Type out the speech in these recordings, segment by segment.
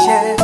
nifurahishe.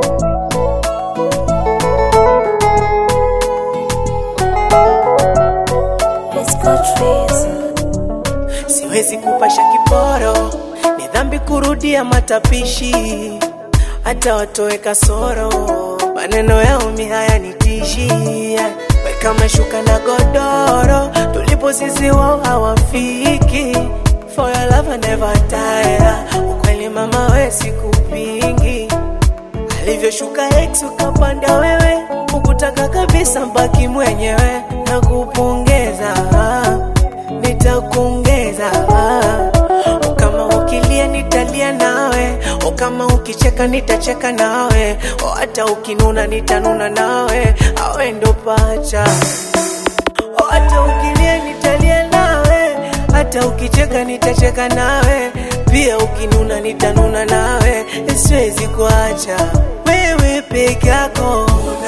Siwezi kupasha kiporo, ni dhambi kurudia matapishi. Hata watoe kasoro, maneno yao mi hayanitishi. Weka mashuka na godoro, tulipo sisi wao hawafiki. For your love I never tire, ukweli mama we sikupingi. Alivyoshuka ex ukapanda wewe, ukutaka kabisa mbaki mwenyewe. Na kupongeza, nitakuongeza. Kama ukilia nitalia nawe, kama ukicheka nitacheka nawe, hata ukinuna nitanuna nawe. Awe ndo pacha. Hata ukilia nitalia nawe, hata ukicheka nitacheka nawe, pia ukinuna nitanuna nawe. Siwezi kuacha wewe peke yako.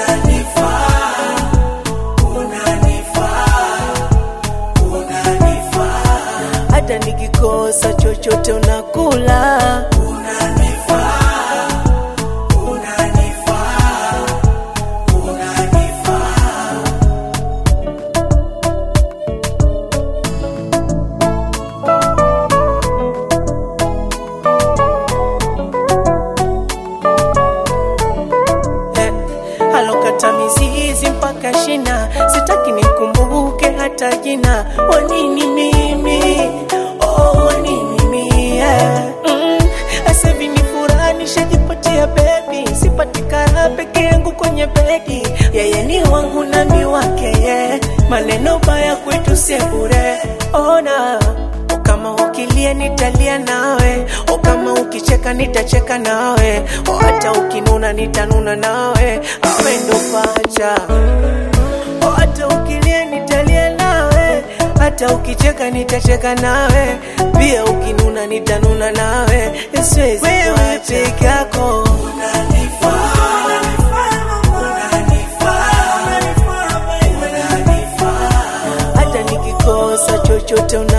Hata nikikosa chochote unakula. Alokata mizizi mpaka shina, sitaki nikumbuke hata jina. Wanini mimi, oh wanini mimi, yeah. Asevi ni furaha nishajipatia baby, sipatikana peke yangu kwenye bedi. Yeye ni wangu na mi wake, yeah. Maneno baya kwetu sebure, ona. Kama ukilia nitalia nawe, kama ukicheka nitacheka nawe, hata ukinuna nitanuna nawe. Awe ndo pacha. Hata ukilia nitalia nawe, hata ukicheka nitacheka nawe, pia ukinuna nitanuna nawe. Siwezi kuacha peke yako. Hata nikikosa chochote